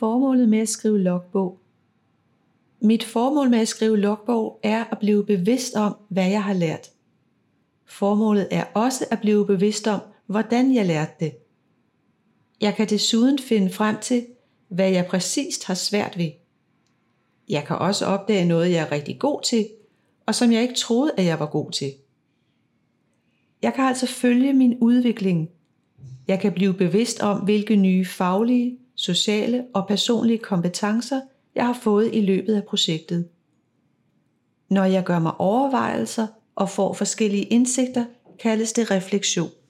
formålet med at skrive logbog? Mit formål med at skrive logbog er at blive bevidst om, hvad jeg har lært. Formålet er også at blive bevidst om, hvordan jeg lærte det. Jeg kan desuden finde frem til, hvad jeg præcist har svært ved. Jeg kan også opdage noget, jeg er rigtig god til, og som jeg ikke troede, at jeg var god til. Jeg kan altså følge min udvikling. Jeg kan blive bevidst om, hvilke nye faglige, sociale og personlige kompetencer, jeg har fået i løbet af projektet. Når jeg gør mig overvejelser og får forskellige indsigter, kaldes det refleksion.